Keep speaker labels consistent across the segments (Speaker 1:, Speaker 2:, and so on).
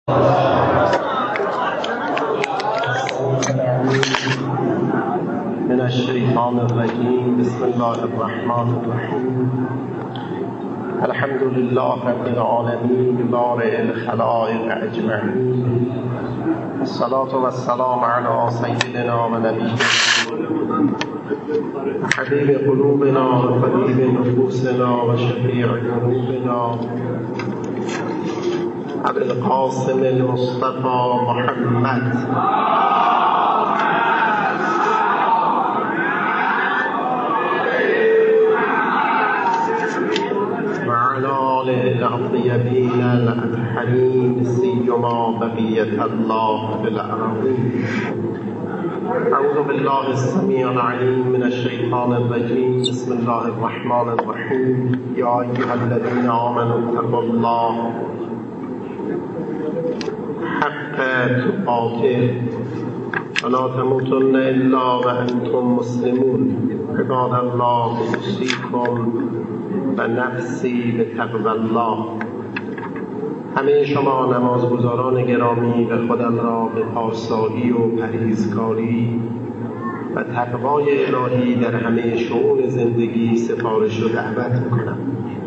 Speaker 1: من الشیطان الرجیم. بسم الله الرحمن الرحیم. الحمد لله رب العالمین بارئ الخلائق اجمعین. الصلاة والسلام علی سیدنا و نبینا حبیب قلوبنا و طبیب نفوسنا و شفیع ذنوبنا ابی القاسم المصطفى محمد الطيبين الأطهرين سيما بقية الله في الأرضين. أعوذ بالله السميع العليم من الشيطان الرجيم. بسم الله الرحمن الرحيم. يا أيها الذين آمنوا اتقوا الله حق تقاته ولا تموتن إلا وأنتم مسلمون. عباد الله أوصيكم و نفسی به تقوی الله. همه شما نمازگزاران گرامی و خودم را به پارسایی و پرهیزکاری و تقوای الهی در همه شؤون زندگی سفارش و دعوت میکنم.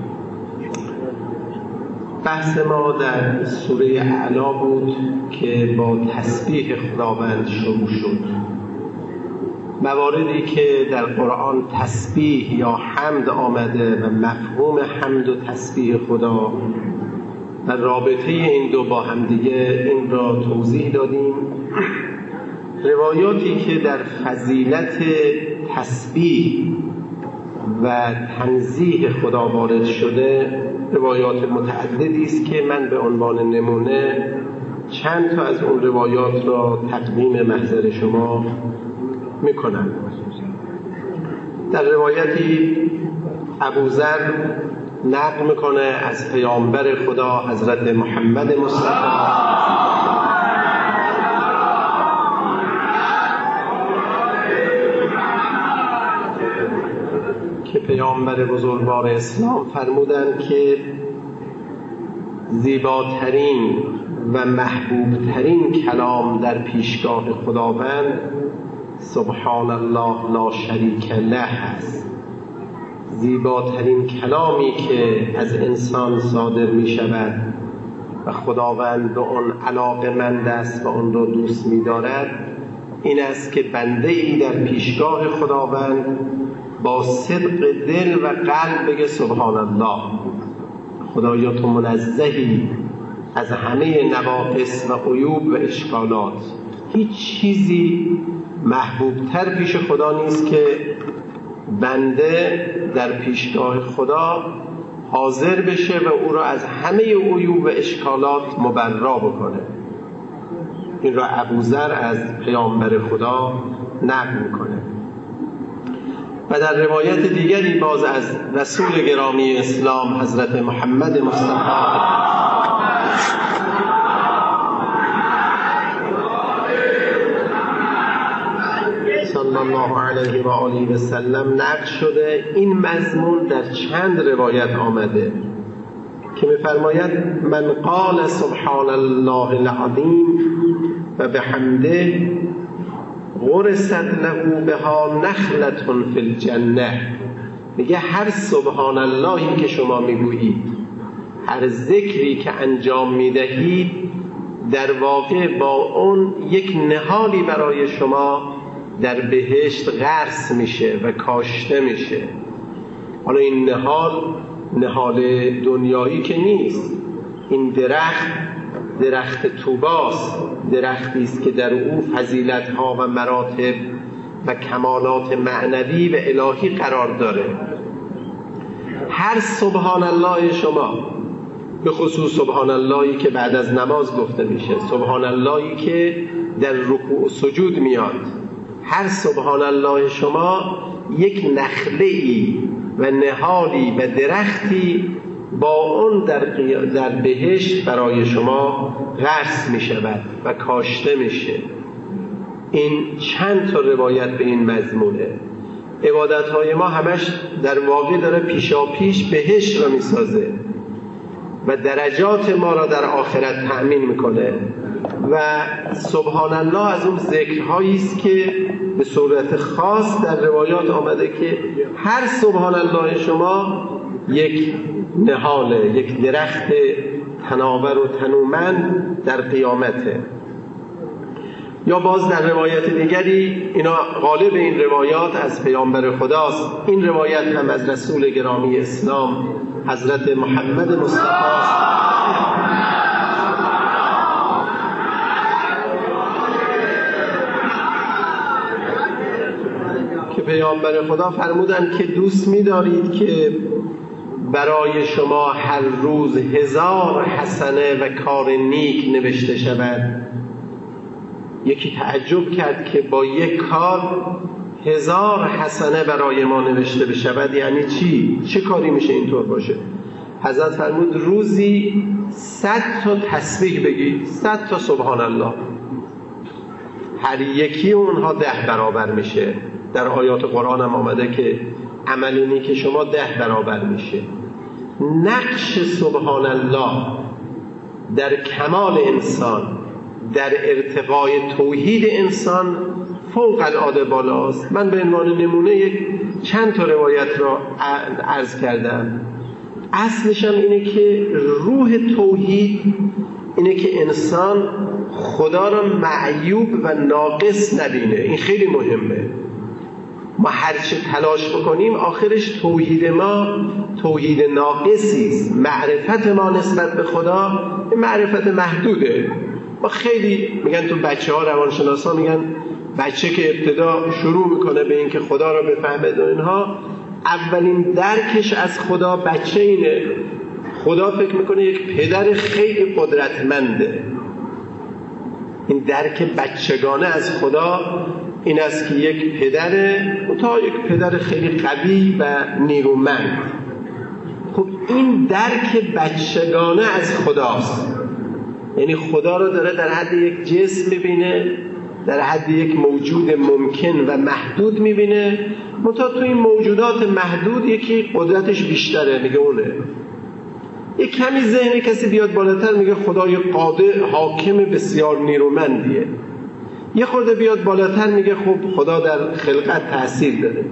Speaker 1: بحث ما در سوره اعلی بود که با تسبیح خداوند شروع شد. مواردی که در قرآن تسبیح یا حمد آمده و مفهوم حمد و تسبیح خدا و رابطه این دو با همدیگه، این را توضیح دادیم. روایاتی که در فضیلت تسبیح و تنزیه خدا وارد شده روایات متعددی است که من به عنوان نمونه چند تا از اون روایات را تقدیم محضر شما میکنم. در روایتی ابوذر نقل میکنه از پیامبر خدا حضرت محمد مصطفی که پیامبر بزرگوار اسلام فرمودند که زیباترین و محبوبترین کلام در پیشگاه خداوند سبحان الله لا شریک له است. زیباترین کلامی که از انسان صادر می شود و خداوند به آن علاقه‌مند است و آن را دوست می دارد این است که بنده ای در پیشگاه خداوند با صدق دل و قلب بگه سبحان الله، خدایا تو منزهی از همه نواقص و عیوب و اشکالات. هیچ چیزی محبوبتر پیش خدا نیست که بنده در پیشگاه خدا حاضر بشه و او را از همه عیوب و اشکالات مبرا بکنه. این را ابوذر از پیامبر خدا نقل میکنه. و در روایت دیگری باز از رسول گرامی اسلام حضرت محمد مصطفی صلی الله علیه و آله و سلم نقل شده. این مضمون در چند روایت آمده که می‌فرماید من قال سبحان الله العظیم و بحمده غرست له بها نخلة فی الجنه. میگه هر سبحان اللهی که شما میگویید، هر ذکری که انجام میدهید، در واقع با اون یک نهالی برای شما در بهشت غرس میشه و کاشته میشه. حالا این نهال دنیایی که نیست. این درخت طوباست، درختی است که در او فضیلت‌ها و مراتب و کمالات معنوی و الهی قرار داره. هر سبحان الله شما، به خصوص سبحان اللهی که بعد از نماز گفته میشه، سبحان اللهی که در رکوع و سجود میاد، هر سبحان الله شما یک نخله‌ای و نهالی و درختی با اون در بهشت برای شما غرس می شود و کاشته میشه. این چند تا روایت به این مضمونه. عبادت‌های ما همش در واقع داره پیشا پیش بهشت را میسازه. و درجات ما را در آخرت تأمین میکنه. و سبحان الله از اون ذکرهایی است که به صورت خاص در روایات آمده که هر سبحان الله شما یک نهاله، یک درخت تناور و تنومند در قیامته. یا باز در روایت دیگری، اینا غالب این روایات از پیامبر خداست، این روایت هم از رسول گرامی اسلام حضرت محمد مصطفی است که پیامبر خدا فرمودند که دوست می‌دارید که برای شما هر روز 1000 حسنه و کار نیک نوشته شود. یکی تعجب کرد که با یک کار 1000 حسنه برای ما نوشته بشود یعنی چی؟ چه کاری میشه اینطور باشه؟ حضرت فرمود روزی 100 تا تسبیح بگید، 100 تا سبحان الله، هر یکی اونها 10 برابر میشه. در آیات قرآن هم آمده که عمل نیک شما 10 برابر میشه. نقش سبحان الله در کمال انسان، در ارتقای توحید انسان فوق العاده بالاست. من به عنوان نمونه چند تا روایت را عرض کردم. اصلش هم اینه که روح توحید اینه که انسان خدا را معیوب و ناقص نبینه. این خیلی مهمه. ما هرچه تلاش بکنیم آخرش توحید ما توحید ناقصی است. معرفت ما نسبت به خدا معرفت محدوده. ما خیلی میگن تو بچه ها، روانشناسا میگن بچه که ابتدا شروع میکنه به این که خدا را بفهمه و اینها، اولین درکش از خدا بچه اینه. خدا فکر میکنه یک پدر خیلی قدرتمنده. این درک بچگانه از خدا این است که یک پدر خیلی قوی و نیرومند. خب این درک بچگانه از خداست، یعنی خدا رو داره در حد یک جسم میبینه، در حد یک موجود ممکن و محدود میبینه. منتها تو این موجودات محدود یکی قدرتش بیشتره، میگه اونه. یک کمی ذهن کسی بیاد بالاتر میگه خدای قادر حاکم بسیار نیرومندیه. یه خورده بیاد بالاتر میگه خب خدا در خلقت تأثیر داره.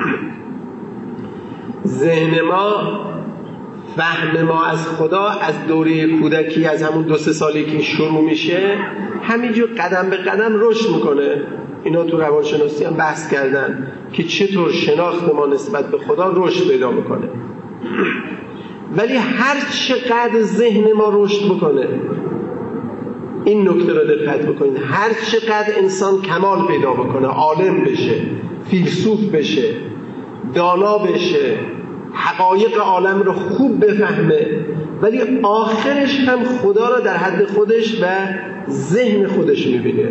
Speaker 1: ذهن ما، فهم ما از خدا از دوره کودکی، از همون 2-3 سالی که شروع میشه همینجور قدم به قدم رشد میکنه. اینا تو روانشناسی هم بحث کردن که چطور شناخت ما نسبت به خدا رشد پیدا میکنه. ولی هر چقدر ذهن ما رشد بکنه، این نکته رو دقت بکنید، هر چقدر انسان کمال پیدا بکنه، عالم بشه، فیلسوف بشه، دانا بشه، حقایق عالم رو خوب بفهمه، ولی آخرش هم خدا رو در حد خودش و ذهن خودش میبینه.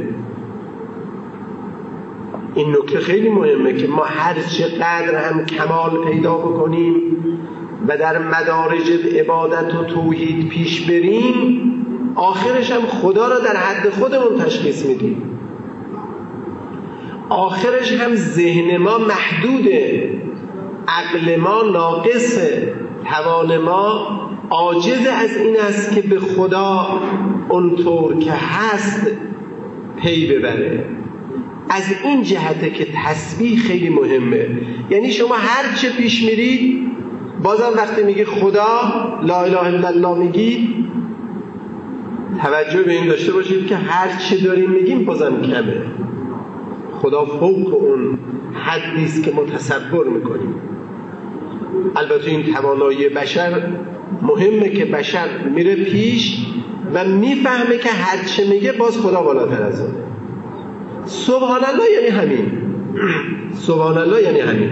Speaker 1: این نکته خیلی مهمه که ما هر چقدر هم کمال پیدا بکنیم و در مدارج عبادت و توحید پیش بریم، آخرش هم خدا را در حد خودمون تشخیص میدیم. آخرش هم ذهن ما محدوده، عقل ما ناقصه، توان ما عاجز از این است که به خدا اونطور که هست پی ببره. از این جهته که تسبیح خیلی مهمه. یعنی شما هر چه پیش میرید، بازم وقتی میگی خدا، لا اله الا الله میگید، توجه به این داشته باشید که هر چه داریم میگیم بازم کمه. خدا فوق اون حدی است که ما تصور میکنیم. البته این توانایی بشر مهمه که بشر میره پیش و میفهمه که هر چه میگه باز خدا بالاتر از اونه. سبحان الله یعنی همین. سبحان الله یعنی همین.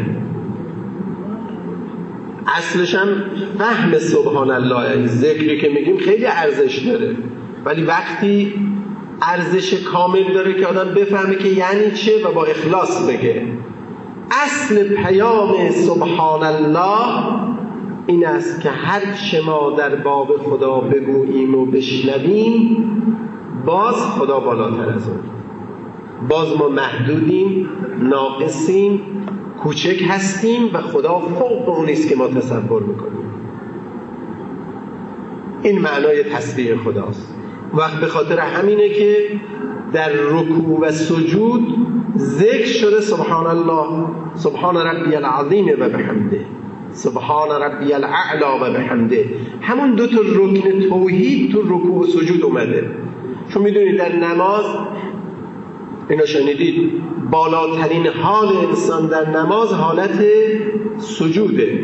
Speaker 1: اصلش هم فهم سبحان الله، یعنی ذکری که میگیم خیلی ارزش داره، ولی وقتی ارزش کامل داره که آدم بفهمه که یعنی چه و با اخلاص بگه. اصل پیام سبحان الله این است که هر چه ما در باب خدا بگوییم و بشنویم باز خدا بالاتر از اون. باز ما محدودیم، ناقصیم، کوچک هستیم و خدا فوق اون است که ما تصور میکنیم. این معنای تسبیح خداست. وقت به خاطر همینه که در رکوع و سجود ذکر شده سبحان الله، سبحان ربی العظیم و بحمده، سبحان ربی الاعلی و بحمده. همون دو تا رکن توحید تو رکوع و سجود اومده. چون میدونید در نماز، اینو شنیدید، بالاترین حال انسان در نماز حالت سجوده.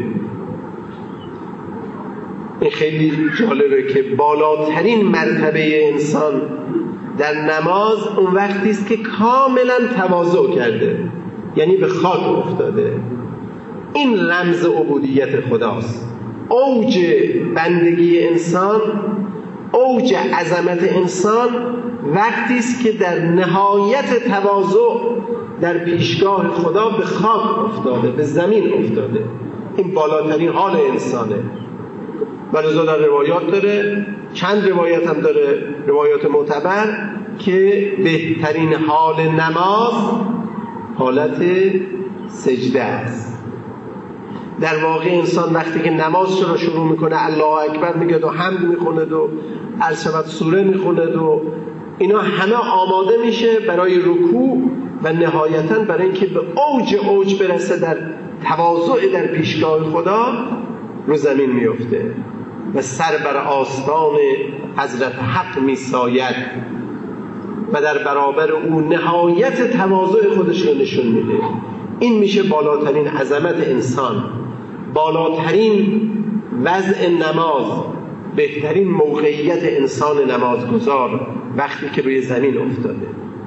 Speaker 1: این خیلی جالبه که بالاترین مرتبه انسان در نماز اون وقتی است که کاملا تواضع کرده، یعنی به خاک افتاده. این رمز عبودیت خداست. اوج بندگی انسان، اوج عظمت انسان وقتی است که در نهایت تواضع در پیشگاه خدا به خاک افتاده، به زمین افتاده. این بالاترین حال انسانه. ولذا در روایات داره، چند روایت هم داره، روایات معتبر، که بهترین حال نماز حالت سجده است. در واقع انسان وقتی که نمازش رو شروع میکنه الله اکبر میگه و حمد میخونه و عرشبت سوره میخونه و اینا همه آماده میشه برای رکوع و نهایتاً برای اینکه به اوج برسه در تواضع در پیشگاه خدا رو زمین میفته و سر بر آستان حضرت حق میساید و در برابر او نهایت تواضع خودش رو نشون میده. این میشه بالاترین عظمت انسان، بالاترین وضع نماز، بهترین موقعیت انسان نمازگزار وقتی که روی زمین افتاده.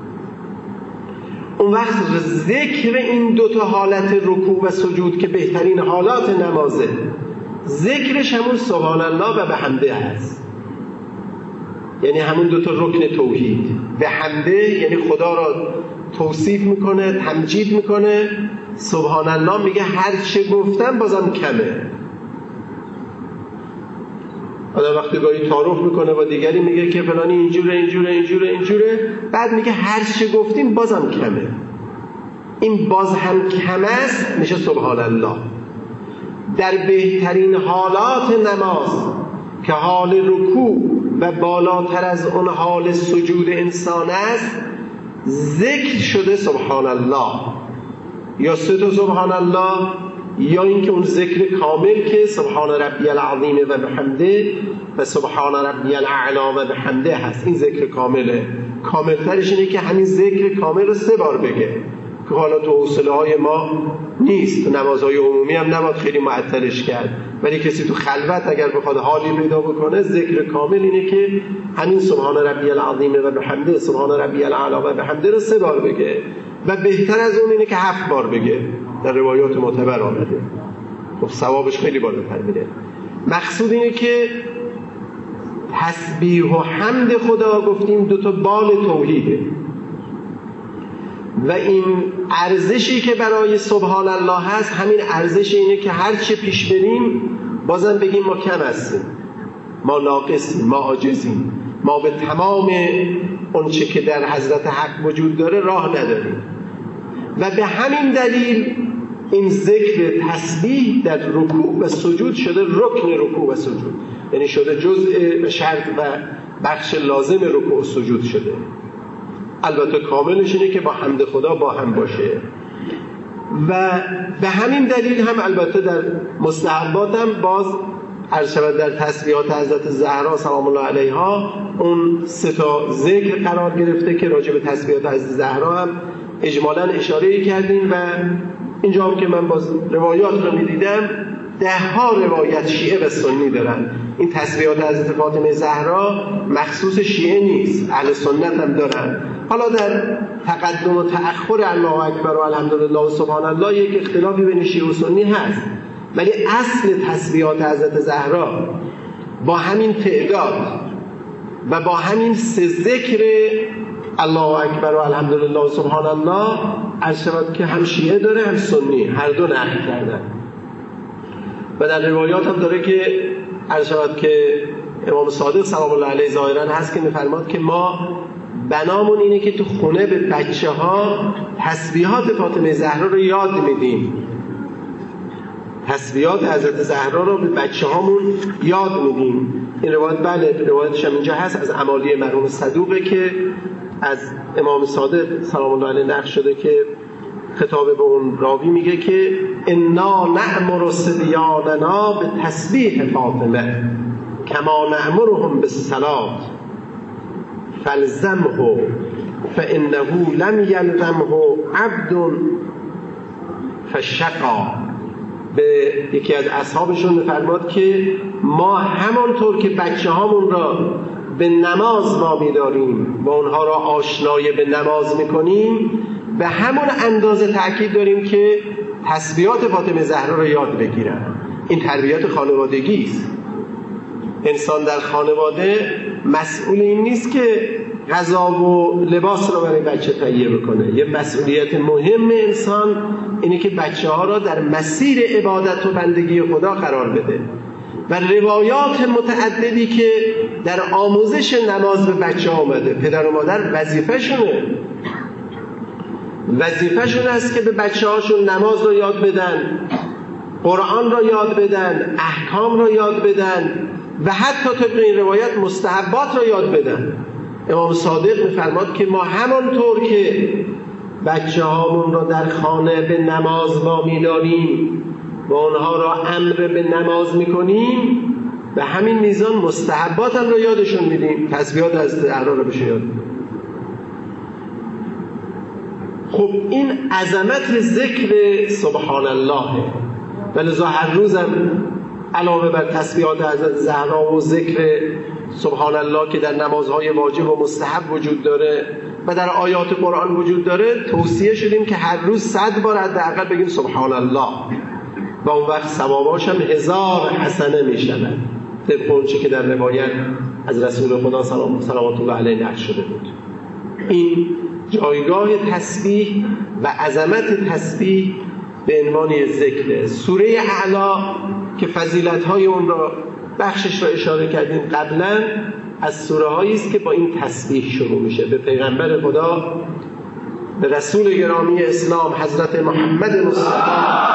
Speaker 1: اون وقت ذکر این دوتا حالت رکوع و سجود که بهترین حالات نمازه، ذکرش همون سبحان الله و بحمده هست، یعنی همون دوتا رکن توحید. بحمده یعنی خدا را توصیف میکنه، تمجید میکنه. سبحان الله میگه هر چه گفتم بازم کمه. آدم وقتی گاهی تعارف میکنه با دیگری میگه که فلانی اینجوره، بعد میگه هر چه گفتیم بازم کمه. این باز هم کم است میشه سبحان الله. در بهترین حالات نماز که حال رکوع و بالاتر از اون حال سجود انسان است، ذکر شده سبحان الله، یا سه تا سبحان الله، یا اینکه اون ذکر کامل که سبحان ربی العظیم و بحمده و سبحان ربی الاعلی و بحمده هست. این ذکر کامله. کاملترش اینه که همین ذکر کامل رو 3 بار بگه که حالا تو حوصله های ما نیست. تو نمازهای عمومی هم نباید خیلی معطلش کرد، ولی کسی تو خلوت اگر بخواد حالی پیدا بکنه، ذکر کامل اینه که همین سبحان ربی العظیم و بحمده، سبحان ربی الاعلی و بحمده رو 3 بار بگه و بهتر از اون اینه که 7 بار بگه. در روایات معتبر آمده. خب ثوابش خیلی بالاتر میره. مقصود اینه که تسبیح و حمد خدا گفتیم 2 تا بال توحیده و این ارزشی که برای سبحان الله هست، همین ارزش اینه که هر چه پیش بریم بازم بگیم ما کم هستیم، ما ناقصیم، ما عاجزیم، ما به تمام اون چه که در حضرت حق وجود داره راه نداریم. و به همین دلیل این ذکر تسبیح در رکوع و سجود شده رکن رکوع و سجود، یعنی شده جزء و شرط و بخش لازم رکوع و سجود شده. البته کاملش اینه که با حمد خدا با هم باشه. و به همین دلیل هم البته در مستحبات هم باز عرض شود در تسبیحات حضرت زهرا سلام الله علیها اون 3 تا ذکر قرار گرفته که راجع به تسبیحات حضرت زهرا هم اجمالاً اشاره کردیم. و اینجا هم که من باز روایات رو میدیدم 10 روایت شیعه و سنی دارن. این تسبیحات حضرت فاطمه زهرا مخصوص شیعه نیست، اهل سنت هم دارن. حالا در تقدم و تأخر الله اکبر و الحمدلله و سبحان الله یک اختلافی بین شیعه و سنی هست، ولی اصل تسبیحات حضرت زهرا با همین تعداد و با همین 3 ذکر الله اکبر و الحمدلله و سبحان الله عرض شود که هم شیعه داره هم سنی، هر دو نقل کردن. و در روایات هم داره که عرض شود که امام صادق سلام الله علیه ظاهرا هست که میفرماد که ما بنامون اینه که تو خونه به بچه ها تسبیحات فاطمه زهرا رو یاد میدیم. تسبیحات حضرت زهرا را به بچه هامون یاد میدیم. این روایت بله روایتش هم اینجا هست از امالی مرحوم صدوقه که از امام صادق سلام الله علیه نقل شده که خطاب به اون راوی میگه که انا نأمر صبیاننا به تسبیح فاطمه کما نأمرهم بالصلاة فالزمه فانه لم یلزمه عبد فشقا. به یکی از اصحابشون میفرماد که ما همانطور که بچه هامون را به نماز وامی داریم و اونها را آشنای به نماز میکنیم به همون اندازه تأکید داریم که تسبیحات فاطمه زهرا را یاد بگیرن. این تربیت خانوادگی است. انسان در خانواده مسئول این نیست که غذا و لباس رو برای بچه تهیه بکنه. یه مسئولیت مهم انسان اینه که بچه ها را در مسیر عبادت و بندگی خدا قرار بده و روایات متعددی که در آموزش نماز به بچه ها آمده. پدر و مادر وظیفه‌شون است که به بچه هاشون نماز را یاد بدن، قرآن را یاد بدن، احکام را یاد بدن و حتی طبق این روایت مستحبات را یاد بدن. امام صادق می‌فرماد که ما همانطور که بچه هامون را در خانه به نماز وامی داریم و اونها را امر به نماز میکنیم به همین میزان مستحبات هم را یادشون میدیم. تسبیحات از زهرا را بهشون یاد میدیم. خب این عظمت ذکر سبحان الله و لذا هر روزم علاوه بر تسبیحات حضرت زهرا و ذکر سبحان الله که در نمازهای واجب و مستحب وجود داره و در آیات قرآن وجود داره توصیه شدیم که هر روز 100 بار حداقل بگیم سبحان الله و اون وقت ثواباش هم 1000 حسنه میشن طبق اونچه که در روایت از رسول خدا صلوات الله علیه نقل شده بود. این جایگاه تسبیح و عظمت تسبیح به عنوان ذکر. سوره اعلی که فضیلت‌های اون را بخشش را اشاره کردیم قبلا، از سوره هایی است که با این تسبیح شروع میشه. به پیغمبر خدا، به رسول گرامی اسلام حضرت محمد مصطفی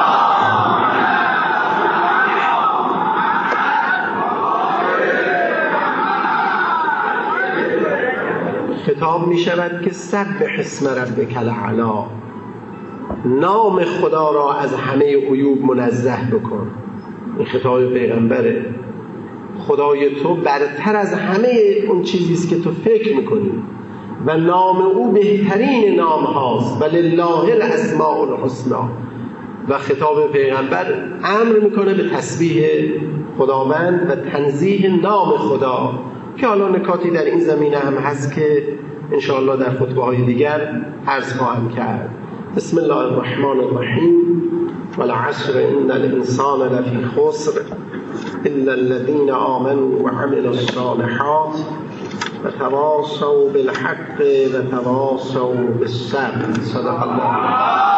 Speaker 1: خطاب می شود که سبح اسم ربک الاعلی، نام خدا را از همه عیوب منزه بکن. این خطاب پیغمبره. خدای تو برتر از همه اون چیزی است که تو فکر میکنی و نام او بهترین نام هاست و لله الاسماء الحسنی. و خطاب پیغمبر امر میکنه به تسبیح خداوند و تنزیه نام خدا که حالا نکاتی در این زمینه هم هست که انشاءالله در خطبه های دیگر عرض خواهم کرد. بسم الله الرحمن الرحیم والعصر ان الانسان لفی خسر الا الذين آمنوا وعملوا الصالحات وتواصوا بالحق وتواصوا بالصبر. صدق الله.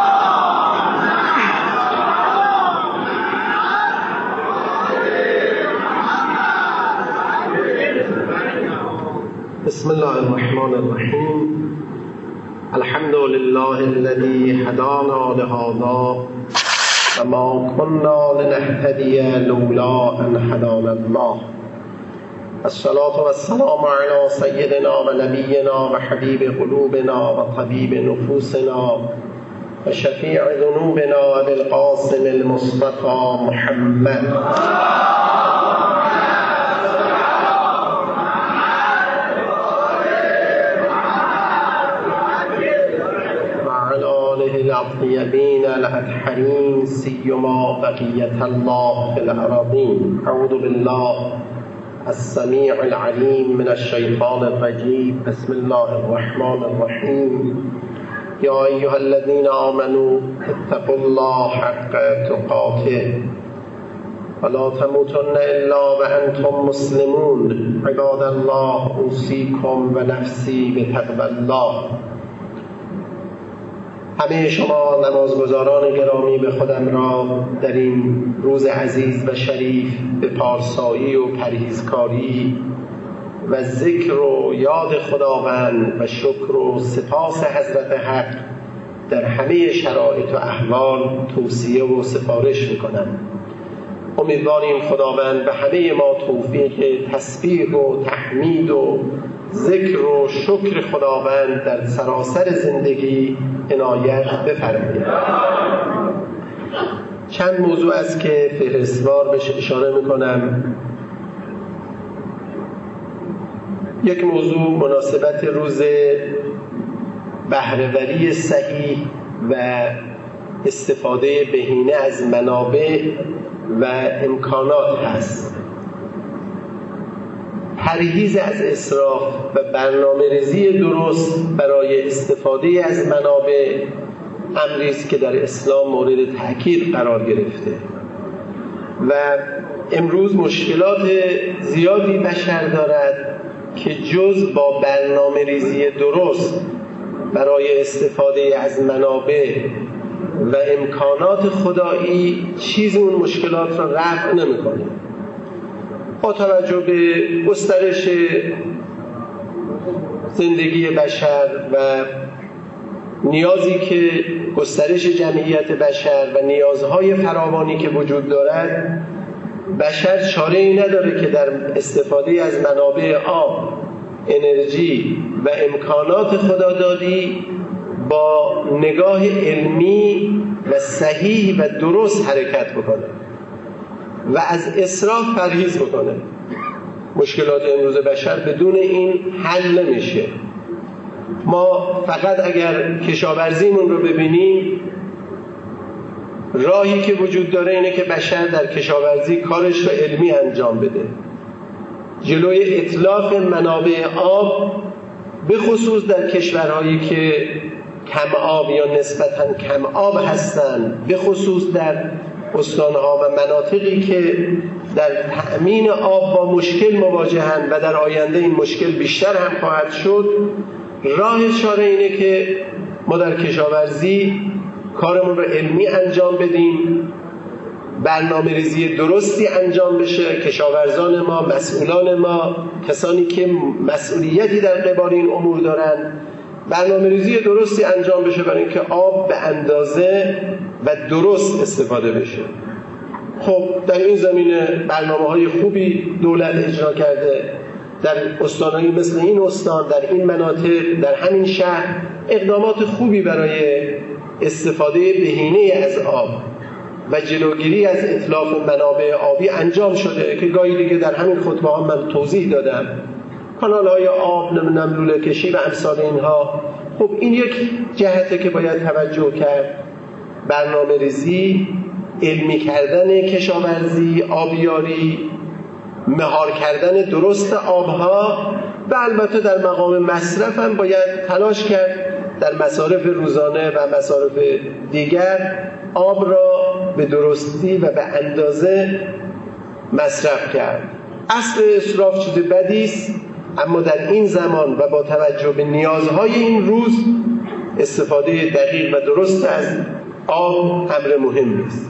Speaker 1: بسم الله الرحمن الرحیم الحمد لله الذي هدانا لهذا وما كنا لنهتدي لولا ان هدانا الله. الصلاة والسلام على سيدنا ونبينا وحبيب قلوبنا وطبيب نفوسنا وشفيع ذنوبنا أبي القاسم المصطفى محمد الطيبين الأطهرين سيما بقية الله في الأراضين. أعوذ بالله السميع العليم من الشيطان الرجيم. بسم الله الرحمن الرحيم. يا أيها الذين آمنوا اتقوا الله حق تقاته ولا تموتن إلا وأنتم مسلمون. عباد الله أوصيكم ونفسي بتقوى الله. همه شما نمازگزاران گرامی به خودم را در این روز عزیز و شریف به پارسایی و پرهیزکاری و ذکر و یاد خداوند و شکر و سپاس حضرت حق در همه شرایط و احوال توصیه و سفارش میکنم. امیدواریم خداوند به همه ما توفیق تسبیح و تحمید و ذکر و شکر خداوند در سراسر زندگی عنایت بفرماید. چند موضوع است که فهرستوار بهش اشاره میکنم. یک موضوع مناسبت روز بهره‌وری صحیح و استفاده بهینه از منابع و امکانات هست. پرهیز از اسراف و برنامه‌ریزی درست برای استفاده از منابع امری است که در اسلام مورد تأکید قرار گرفته و امروز مشکلات زیادی بشر دارد که جز با برنامه‌ریزی درست برای استفاده از منابع و امکانات خدایی چیز اون مشکلات را رفع نمی‌کنه. با توجه به گسترش زندگی بشر و نیازی که گسترش جمعیت بشر و نیازهای فراوانی که وجود دارد، بشر چاره‌ای نداره که در استفاده از منابع آب، انرژی و امکانات خدادادی با نگاه علمی و صحیح و درست حرکت بکنه و از اسراف پرهیز بکنه. مشکلات امروز بشر بدون این حل نمیشه. ما فقط اگر کشاورزیمون رو ببینیم، راهی که وجود داره اینه که بشر در کشاورزی کارش رو علمی انجام بده. جلوی اتلاف منابع آب به خصوص در کشورهایی که کم آب یا نسبتاً کم آب هستند، به خصوص در استانها و مناطقی که در تأمین آب با مشکل مواجهند و در آینده این مشکل بیشتر هم خواهد شد، راه چاره اینه که ما در کشاورزی کارمون رو علمی انجام بدیم، برنامه ریزی درستی انجام بشه. کشاورزان ما، مسئولان ما، کسانی که مسئولیتی در قبال این امور دارن، برنامه ریزی درستی انجام بشه برای اینکه آب به اندازه و درست استفاده بشه. خب در این زمینه برنامه‌های خوبی دولت اجرا کرده. در استانایی مثل این استان، در این مناطق، در همین شهر اقدامات خوبی برای استفاده بهینه از آب و جلوگیری از اتلاف منابع آبی انجام شده که گاهی دیگه در همین خطبه ها من توضیح دادم. کانال‌های آب، لوله کشی و امثال اینها. خب این یک جهته که باید توجه کرد. برنامه ریزی، علمی کردن کشاورزی، آبیاری، مهار کردن درست آبها و البته در مقام مصرف هم باید تلاش کرد در مصارف روزانه و مصارف دیگر آب را به درستی و به اندازه مصرف کرد. اصل اسراف چیز بدی است، اما در این زمان و با توجه به نیازهای این روز استفاده دقیق و درست از آب امر مهمی است.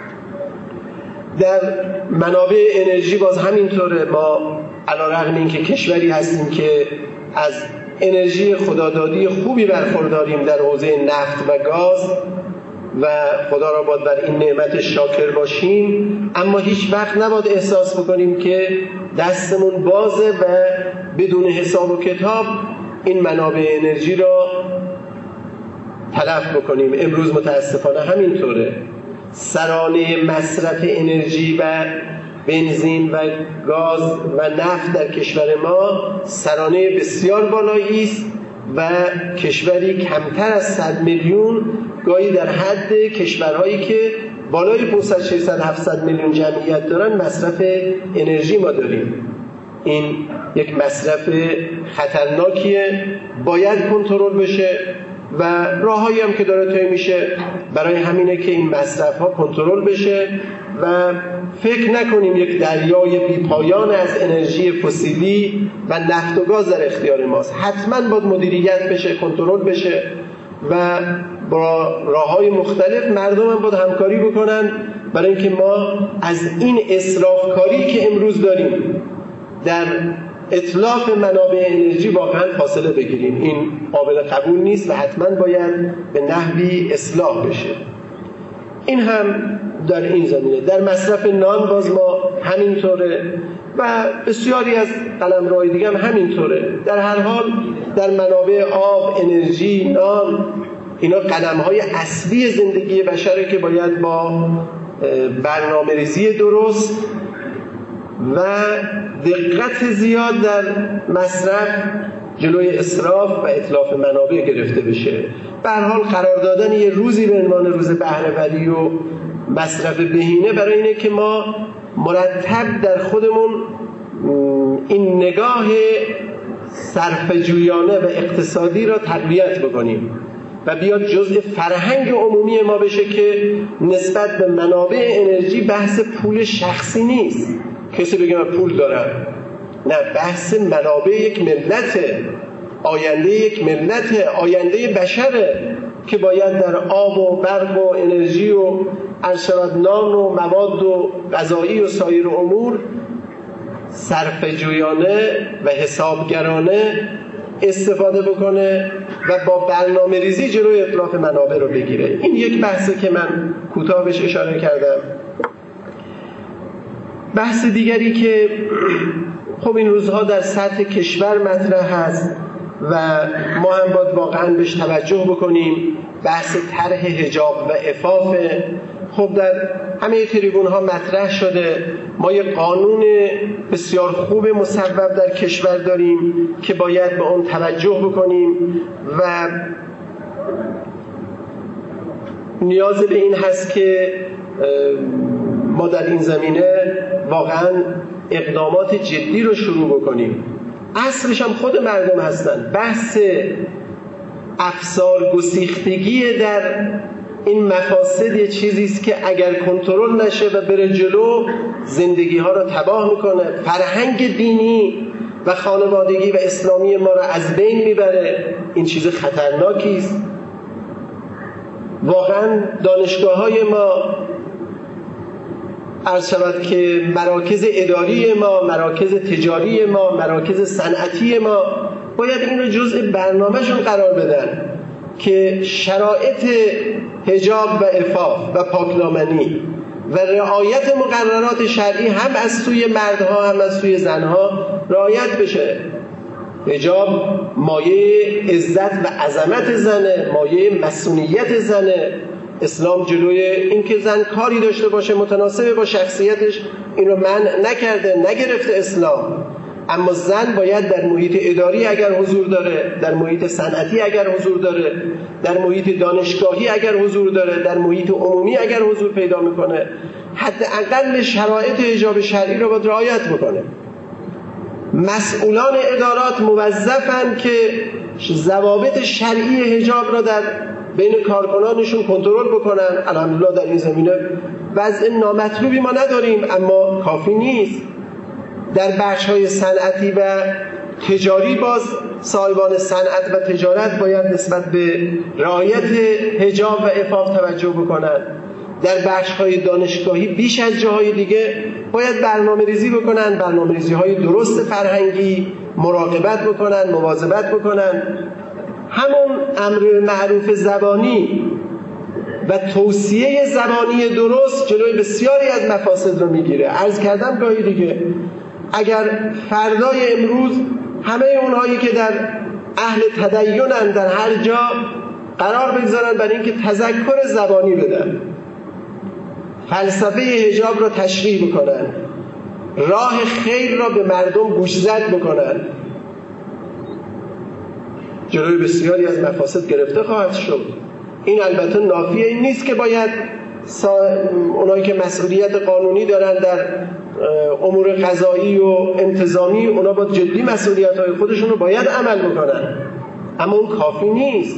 Speaker 1: در منابع انرژی باز همینطوره. ما علیرغم اینکه کشوری هستیم که از انرژی خدادادی خوبی برخورداریم در حوزه نفت و گاز و خدا را باید بر این نعمت شاکر باشیم، اما هیچ وقت نباید احساس بکنیم که دستمون بازه و بدون حساب و کتاب این منابع انرژی را تلف بکنیم. امروز متاسفانه همینطوره. سرانه مصرف انرژی و بنزین و گاز و نفت در کشور ما سرانه بسیار بالایی است و کشوری کمتر از 100 میلیون، گاهی در حد کشورهایی که بالای 500 600 700 میلیون جمعیت دارن مصرف انرژی ما داریم. این یک مصرف خطرناکیه، باید کنترل بشه و راههایی هم که داره طی میشه برای همینه که این مصرف ها کنترل بشه و فکر نکنیم یک دریای بیپایان از انرژی فسیلی و نفت و گاز در اختیار ماست. حتما باید مدیریت بشه، کنترل بشه و با راههای مختلف مردم هم باید همکاری بکنن برای اینکه ما از این اسرافکاری که امروز داریم در اتلاف منابع انرژی واقعا فاصله بگیریم. این قابل قبول نیست و حتما باید به نحوی اصلاح بشه. این هم در این زمینه. در مصرف نان باز ما همینطوره و بسیاری از قلمروهای دیگه هم همینطوره. در هر حال در منابع آب، انرژی، نان، اینا قدم‌های اصلی زندگی بشره که باید با برنامه‌ریزی درست و دقت زیاد در مصرف جلوی اسراف و اتلاف منابع گرفته بشه. به هر حال قرار دادن یه روزی به عنوان روز بهره‌وری و مصرف بهینه برای اینه که ما مرتب در خودمون این نگاه صرفه‌جویانه و اقتصادی را تقویت بکنیم و بیاد جزء فرهنگ عمومی ما بشه که نسبت به منابع انرژی بحث پول شخصی نیست. کسی بگه من پول دارم، نه، بحث منابع یک ملته، آینده یک ملته، آینده بشره که باید در آب و برق و انرژی و نان و مواد و غذایی و سایر امور صرفه‌جویانه و حسابگرانه استفاده بکنه و با برنامه ریزی جلوی اتلاف منابع رو بگیره. این یک بحثه که من کوتاه بهش اشاره کردم. بحث دیگری که خب این روزها در سطح کشور مطرح هست و ما هم باید واقعا بهش توجه بکنیم، بحث طرح حجاب و عفاف. خب در همه تریبون ها مطرح شده. ما یک قانون بسیار خوب مصوب در کشور داریم که باید به اون توجه بکنیم و نیاز به این هست که ما در این زمینه واقعا اقدامات جدی رو شروع بکنیم. اصلش هم خود مردم هستن. بحث افسار گسیختگی در این مفاسد یه چیزیست که اگر کنترل نشه و بره جلو زندگی ها رو تباه میکنه، فرهنگ دینی و خانوادگی و اسلامی ما رو از بین میبره. این چیز خطرناکی است. واقعا دانشگاه های ما، عرض شود که مراکز اداری ما، مراکز تجاری ما، مراکز صنعتی ما باید این رو جزء برنامهشون قرار بدن که شرایط حجاب و عفاف و پاکدامنی و رعایت مقررات شرعی هم از سوی مردها هم از سوی زنها رعایت بشه. حجاب مایه عزت و عظمت زنه، مایه مسئولیت زنه. اسلام جلوی این که زن کاری داشته باشه متناسب با شخصیتش این رو منع نکرده، نگرفته اسلام. اما زن باید در محیط اداری اگر حضور داره، در محیط صنعتی اگر حضور داره، در محیط دانشگاهی اگر حضور داره، در محیط عمومی اگر حضور پیدا میکنه، حداقل شرایط حجاب شرعی رو باید رعایت بکنه. مسئولان ادارات موظفن که ضوابط شرعی حجاب را در بین کارکنانشون کنترل بکنن. الحمدلله در این زمینه وضع نامطلوبی ما نداریم، اما کافی نیست. در بخش‌های صنعتی و تجاری باز صاحبان صنعت و تجارت باید نسبت به رعایت حجاب و عفاف توجه بکنن. در بخش‌های دانشگاهی بیش از جاهای دیگه باید برنامه‌ریزی بکنن، برنامه‌ریزی‌های درست فرهنگی، مراقبت بکنن، مواظبت بکنن. همون امر معروف زبانی و توصیه زبانی درست جلوی بسیاری از مفاسد رو میگیره. عرض کردم گاهی دیگه اگر فردای امروز همه اونهایی که در اهل تدینن در هر جا قرار بگذارن برای اینکه تذکر زبانی بدن، فلسفه حجاب رو تشریح بکنن، راه خیر را به مردم گوشزد بکنن، جلوی بسیاری از مفاسد گرفته خواهد شد. این البته نافیه این نیست که باید اونایی که مسئولیت قانونی دارن در امور قضایی و انتظامی، اونا با جدی مسئولیت‌های خودشون رو باید عمل بکنن، اما اون کافی نیست.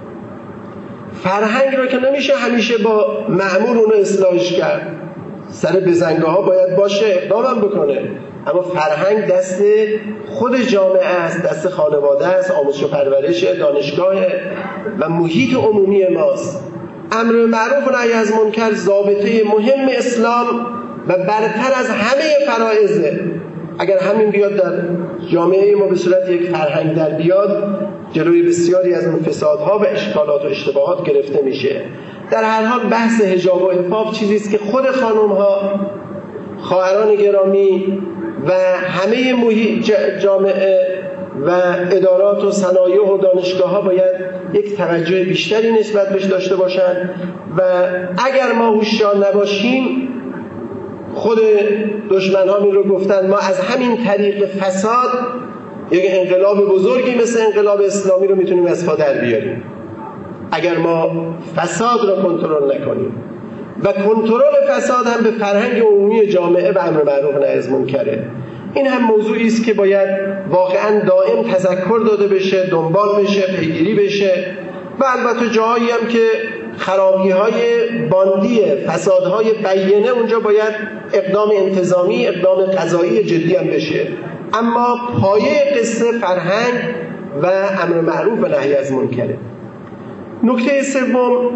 Speaker 1: فرهنگ رو که نمیشه همیشه با مأمور اونو اصلاحش کرد. سر بزنگاه‌ها باید باشه، اقدامم بکنه، اما فرهنگ دست خود جامعه است، دست خانواده است، آموزش و پرورش، دانشگاه و محیط عمومی ماست. امر معروف و نهی از منکر ضابطه مهم اسلام و برتر از همه فرائضه. اگر همین بیاد در جامعه ما به صورت یک فرهنگ در بیاد، جلوی بسیاری از اون فسادها و اشکالات و اشتباهات گرفته میشه. در هر حال بحث حجاب و عفاف چیزی است که خود خانم‌ها، خواهران گرامی و همه جامعه و ادارات و صنایع و دانشگاه‌ها باید یک توجه بیشتری نسبت بهش داشته باشند و اگر ما هوشیار نباشیم، خود دشمن‌ها این رو گفتن، ما از همین طریق فساد یک انقلاب بزرگی مثل انقلاب اسلامی رو میتونیم از پا در بیاریم اگر ما فساد رو کنترل نکنیم. و کنترل فساد هم به فرهنگ عمومی جامعه و امر معروف و نهی از منکره. این هم موضوعی است که باید واقعا دائم تذکر داده بشه، دنبال بشه، پیگیری بشه و البته جاهایی هم که خرابی‌های باندی، فسادهای بیینه، اونجا باید اقدام انتظامی، اقدام قضایی جدی هم بشه. اما پایه قصه فرهنگ و امر معروف و نهی از منکره. نکته سوم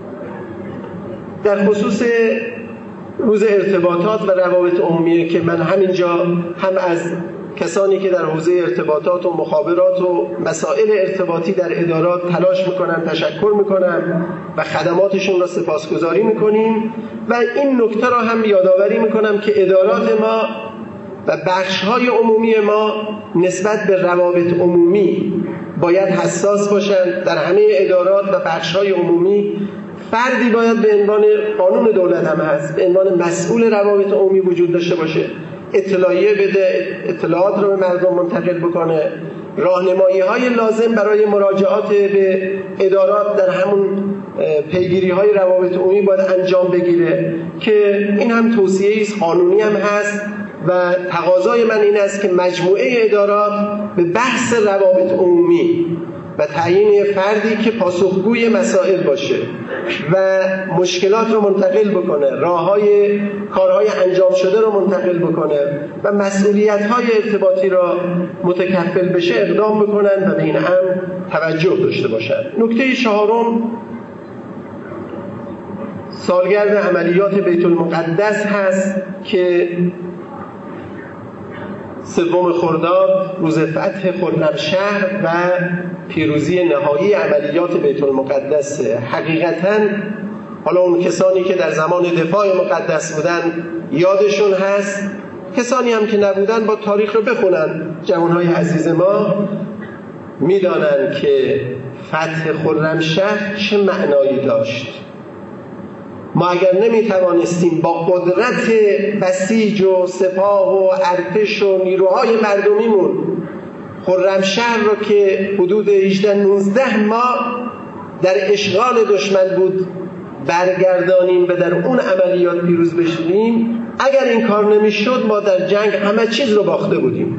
Speaker 1: در خصوص روز ارتباطات و روابط عمومیه که من همینجا هم از کسانی که در حوزه ارتباطات و مخابرات و مسائل ارتباطی در ادارات تلاش میکنن تشکر میکنم و خدماتشون را سپاسگزاری میکنیم و این نکته را هم یادآوری میکنم که ادارات ما و بخش‌های عمومی ما نسبت به روابط عمومی باید حساس باشند. در همه ادارات و بخش‌های عمومی فردی باید به عنوان قانون دولت هم هست، به عنوان مسئول روابط عمومی وجود داشته باشه، اطلاعیه بده، اطلاعات رو به مردم منتقل بکنه، راهنمایی‌های لازم برای مراجعات به ادارات در همون پیگیری‌های روابط عمومی باید انجام بگیره که این هم توصیه‌ای است، قانونی هم هست و تقاضای من این است که مجموعه ادارات به بحث روابط عمومی و تعیین فردی که پاسخگوی مسائل باشه و مشکلات رو منتقل بکنه، راه‌های کارهای انجام شده رو منتقل بکنه و مسئولیت‌های ارتباطی را متکفل بشه اقدام بکنن و به این امر توجه داشته باشن. نکته چهارم سالگرد عملیات بیت المقدس هست که 3 خرداد روز فتح خرمشهر و پیروزی نهایی عملیات بیت المقدس. حقیقتاً حالا اون کسانی که در زمان دفاع مقدس بودن یادشون هست، کسانی هم که نبودن با تاریخ رو بخونن، جوانهای عزیز ما میدانن که فتح خرمشهر چه معنایی داشت. ما اگر نمیتوانستیم با قدرت بسیج و سپاه و ارتش و نیروهای مردمیمون خرمشهر رو که حدود 18-19 ماه در اشغال دشمن بود برگردانیم و در اون عملیات پیروز بشیم، اگر این کار نمیشد ما در جنگ همه چیز رو باخته بودیم.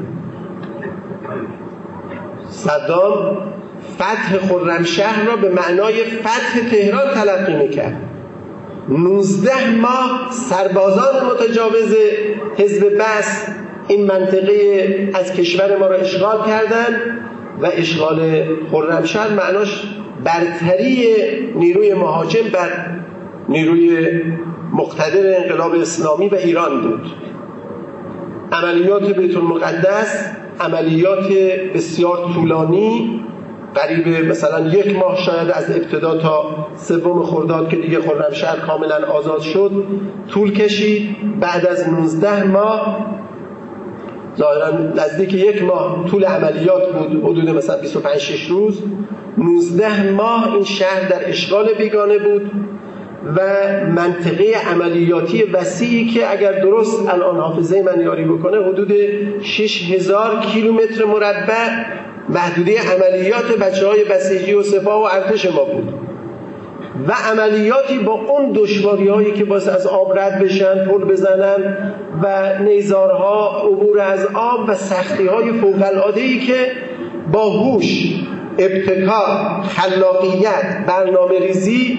Speaker 1: صدام فتح خرمشهر را به معنای فتح تهران تلقی میکرد. 19 ماه سربازان متجاوز حزب بعث این منطقه از کشور ما را اشغال کردند و اشغال خرمشهر معناش برتری نیروی مهاجم بر نیروی مقتدر انقلاب اسلامی و ایران بود. عملیات بیت المقدس عملیات بسیار طولانی، قریب مثلا 1 ماه شاید از ابتدا تا 3 خرداد که دیگه خرمشهر کاملا آزاد شد طول کشید. بعد از 19 ماه ظاهرا نزدیک 1 ماه طول عملیات بود، حدود مثلا 25-6 روز. 19 ماه این شهر در اشغال بیگانه بود و منطقه عملیاتی وسیعی که اگر درست الان حافظه من یاری بکنه حدود 6000 کیلومتر مربع محدوده عملیات بچه‌های بسیجی و سپاه و ارتش ما بود و عملیاتی با اون دشواری‌هایی که باعث از آب رد بشن، پل بزنن و نیزارها، عبور از آب و سختی‌های فوق‌العاده‌ای که با هوش، ابتکار، خلاقیت، برنامه‌ریزی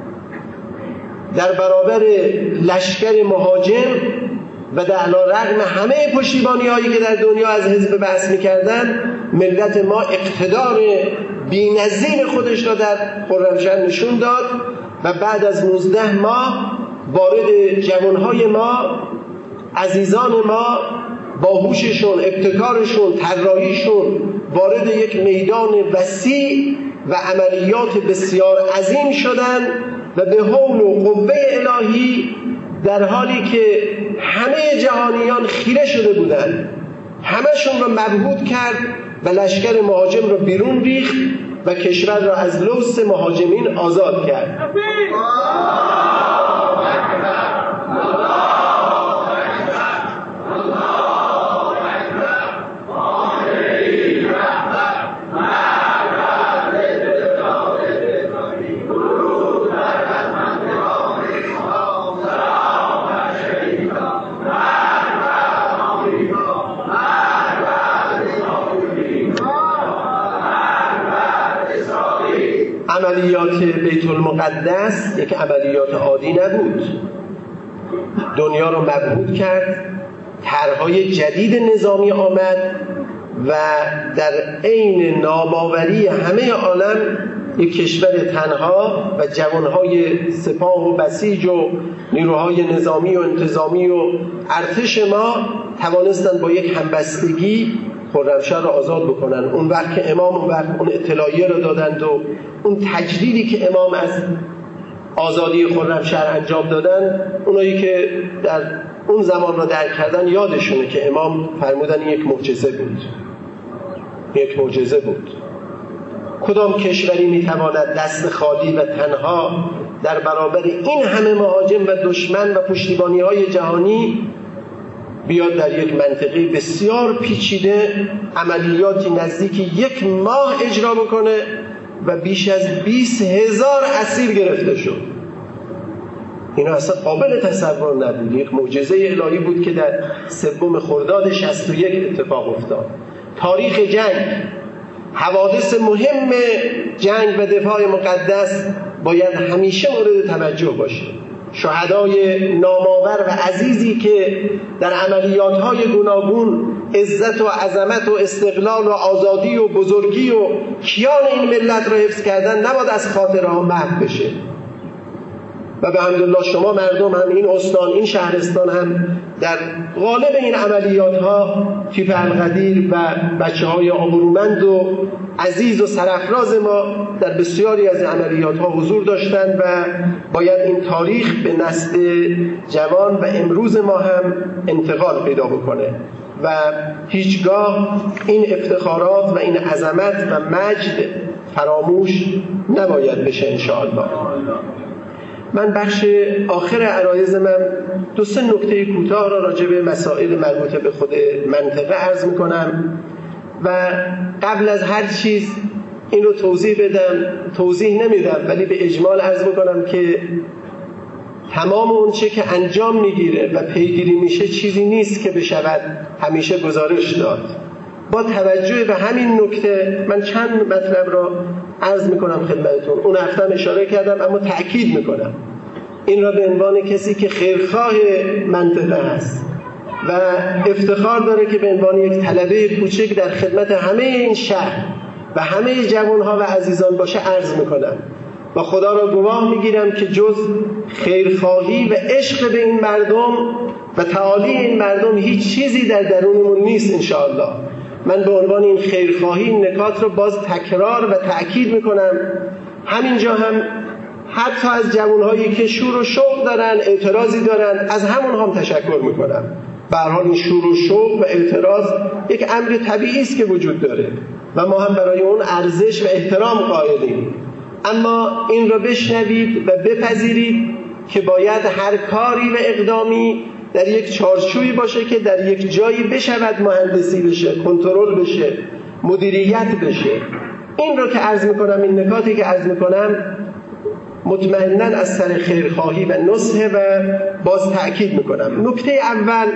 Speaker 1: در برابر لشکر مهاجم و در علیرغم همه پشتیبانی‌هایی که در دنیا از حزب بعث می‌کردن، ملت ما اقتدار بی‌نظیر خودش را در خرمشهر نشون داد و بعد از 19 ماه وارد جوانهای ما، عزیزان ما با هوششون، ابتکارشون، طراحیشون وارد یک میدان وسیع و عملیات بسیار عظیم شدن و به حول و قوه الهی در حالی که همه جهانیان خیره شده بودند، همشون را مبهوت کرد و لشکر مهاجم را بیرون ریخت و کشور را از لوث مهاجمین آزاد کرد. عملیات بیت المقدس یک عملیات عادی نبود. دنیا رو مبهوت کرد، طرحهای جدید نظامی آمد و در عین ناباوری همه عالم یک کشور تنها و جوانهای سپاه و بسیج و نیروهای نظامی و انتظامی و ارتش ما توانستند با یک همبستگی خرمشهر را آزاد بکنن. اون وقت که امام اون اطلاعیه را دادند و اون تجلیلی که امام از آزادی خرمشهر انجام دادن، اونایی که در اون زمان را درک کردن یادشونه که امام فرمودن یک معجزه بود. یک معجزه بود. کدام کشوری میتواند دست خالی و تنها در برابر این همه مهاجم و دشمن و پشتیبانی‌های جهانی بیاد در یک منطقه بسیار پیچیده عملیاتی نزدیک 1 ماه اجرا بکنه و بیش از 20,000 اسیر گرفته شد. اینا اصلا قابل تصور نبود. یک معجزه الهی بود که در 3 خرداد 61 اتفاق افتاد. تاریخ جنگ، حوادث مهم جنگ و دفاع مقدس باید همیشه مورد توجه باشه. شهدای نامآور و عزیزی که در عملیات‌های گوناگون عزت و عظمت و استقلال و آزادی و بزرگی و کیان این ملت را حفظ کردن نباید از خاطره ها محو بشه. و به حمدالله شما مردم هم این استان، این شهرستان هم در غالب این عملیات ها تیپ القدیر و بچه های آبرومند و عزیز و سرافراز ما در بسیاری از عملیات ها حضور داشتند و باید این تاریخ به نسل جوان و امروز ما هم انتقال پیدا بکنه و هیچگاه این افتخارات و این عظمت و مجد فراموش نباید بشه انشاءالله. من بخش آخر عرایض من 2-3 نکته کوتاه را راجع به مسائل مربوطه به خود منطقه عرض میکنم و قبل از هر چیز این رو توضیح نمیدم ولی به اجمال عرض میکنم که تمام اون چه که انجام میگیره و پیگیری میشه چیزی نیست که بشود همیشه گزارش داد. با توجه به همین نکته من چند مطلب را عرض میکنم خدمتتون. اون هفتم اشاره کردم اما تأکید میکنم این را به عنوان کسی که خیرخواه منطقه هست و افتخار داره که به عنوان یک طلبه کوچک در خدمت همه این شهر و همه جوانها و عزیزان باشه عرض میکنم و خدا را گواه میگیرم که جز خیرخواهی و عشق به این مردم و تعالی این مردم هیچ چیزی در درونمون نیست انشاءالله. من به عنوان این خیرخواهی این نکات رو باز تکرار و تأکید میکنم. همینجا هم حتی از جوانهایی که شور و شوق دارن، اعتراضی دارن، از همون هم تشکر میکنم. به هر حال این شور و شوق و اعتراض یک امر طبیعی است که وجود داره و ما هم برای اون ارزش و احترام قائلیم. اما این را بشنوید و بپذیرید که باید هر کاری و اقدامی در یک چارچوبی باشه که در یک جایی بشود مهندسی بشه، کنترل بشه، مدیریت بشه. این رو که عرض میکنم، این نکاتی که عرض میکنم مطمئناً از سر خیرخواهی و نصحه و باز تأکید میکنم. نکته اول،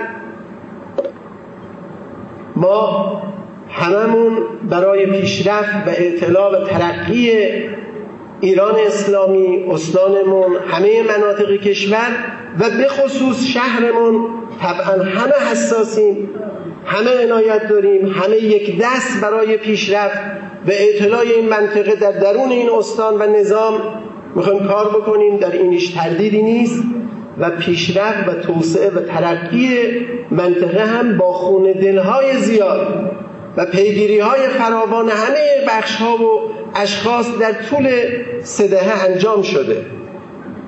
Speaker 1: ما هممون برای پیشرفت و اطلاع و ترقی ایران اسلامی، استانمون، همه مناطق کشور و به خصوص شهرمون طبعا همه حساسیم، همه عنایت داریم، همه یک دست برای پیشرفت و اطلاع این منطقه در درون این استان و نظام میخوایم کار بکنیم. در اینش تردیدی نیست و پیشرفت و توسعه و ترقی منطقه هم با خون دلهای زیاد و پیگیری‌های فراوان همه بخش‌ها و اشخاص در طول 3 دهه انجام شده.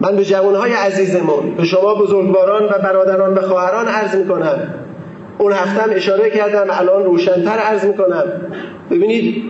Speaker 1: من به جوانهای عزیزمون، به شما بزرگواران و برادران و خواهران عرض میکنم، اون هفته هم اشاره کردم، الان روشن‌تر عرض میکنم. ببینید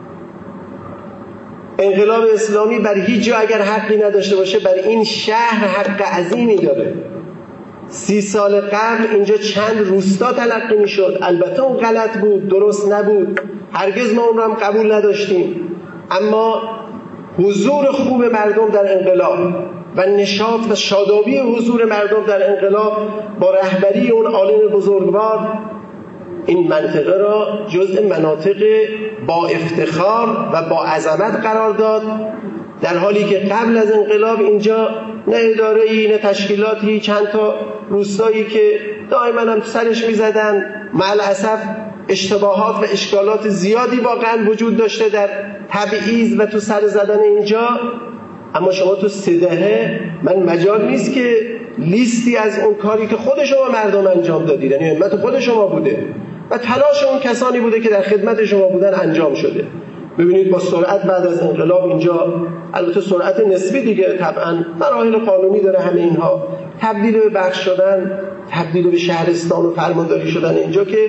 Speaker 1: انقلاب اسلامی بر هیچ جا اگر حقی نداشته باشه، بر این شهر حق عظیمی داره. 30 سال قبل اینجا چند روستا تلقی میشد. البته اون غلط بود، درست نبود، هرگز ما اون رو هم قبول نداشتیم، اما حضور خوب مردم در انقلاب و نشاط و شادابی حضور مردم در انقلاب با رهبری اون عالم بزرگوار این منطقه را جزء مناطق با افتخار و با عظمت قرار داد، در حالی که قبل از انقلاب اینجا نه اداره‌ای نه تشکیلاتی، چند تا روستایی که دائما هم سرش می‌زدن. مع الاسف اشتباهات و اشکالات زیادی واقعا وجود داشته در تبعیض و تو سر زدن اینجا. اما شما تو 3 دهه من مجال نیست که لیستی از اون کاری که خود شما مردم انجام دادید، یعنی همت خود شما بوده و تلاش اون کسانی بوده که در خدمت شما بودن انجام شده. ببینید با سرعت بعد از انقلاب اینجا، البته سرعت نسبی دیگه، طبعا مراحل قانونی داره، همه اینها تبدیل به بخش شدن، تبدیل به شهرستان و فرمانداری شدن اینجا که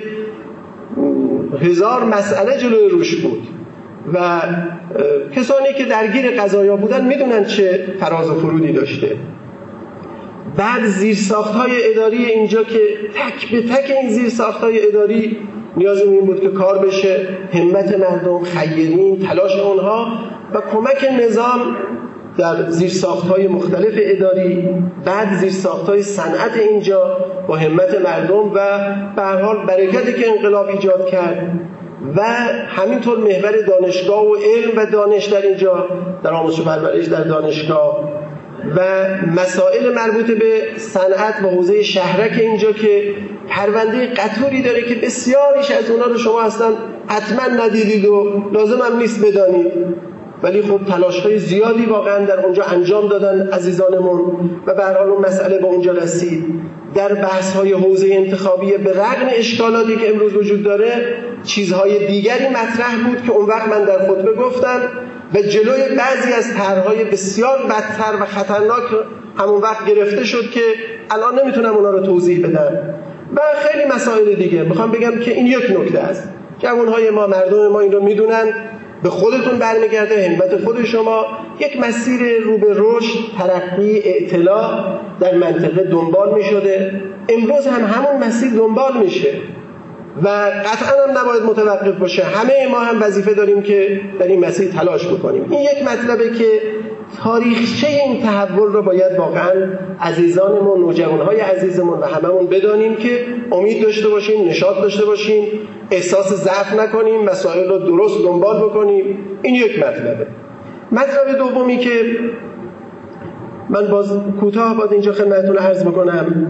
Speaker 1: 1000 مسئله جلوی روش بود و کسانی که درگیر قضایا بودن میدونن چه فراز و فرودی داشته. بعد زیرساخت‌های اداری اینجا که تک به تک این زیرساخت‌های اداری نیاز این بود که کار بشه، همت مردم، خیرین، تلاش اونها و کمک نظام در زیرساخت‌های مختلف اداری، بعد زیرساخت‌های صنعت اینجا با همت مردم و به هر حال برکتی که انقلاب ایجاد کرد و همینطور محور دانشگاه و علم و دانش در اینجا، در آموزش و پرورش در دانشگاه و مسائل مربوط به صنعت و حوزه شهرک اینجا که پرونده قطوری داره که بسیاریش از اونا رو شما اصلا حتما ندیدید و لازم هم نیست بدانید، ولی خب تلاش‌های زیادی واقعا در اونجا انجام دادن عزیزانمون و به هر حال اون مسئله به اونجا رسید. در بحث‌های حوزه انتخابی به رغم اشکالاتی که امروز وجود داره، چیزهای دیگری مطرح بود که اون وقت من در خطبه گفتم و جلوی بعضی از طرح‌های بسیار بدتر و خطرناک همون وقت گرفته شد که الان نمیتونم اونا رو توضیح بدم و خیلی مسائل دیگه. میخوام بگم که این یک نکته است. جوانهای ما، مردم ما این رو میدونن، به خودتون برمیگرده، همت خود شما. یک مسیر رو به رشد، ترقی، اطلاع در منطقه دنبال میشده، امروز هم همون مسیر دنبال میشه و قطعا هم نباید متوقف باشه. همه ما هم وظیفه داریم که در این مسیر تلاش بکنیم. این یک مطلبه که تاریخچه این تحول رو باید واقعا عزیزانمون، نوجوانهای عزیزمون و هممون بدانیم که امید داشته باشیم، نشاط داشته باشیم، احساس ضعف نکنیم، مسائل رو درست دنبال بکنیم. این یک مطلبه. مطلب دومی که من باز کوتاه باید اینجا خدمتتون عرض بکنم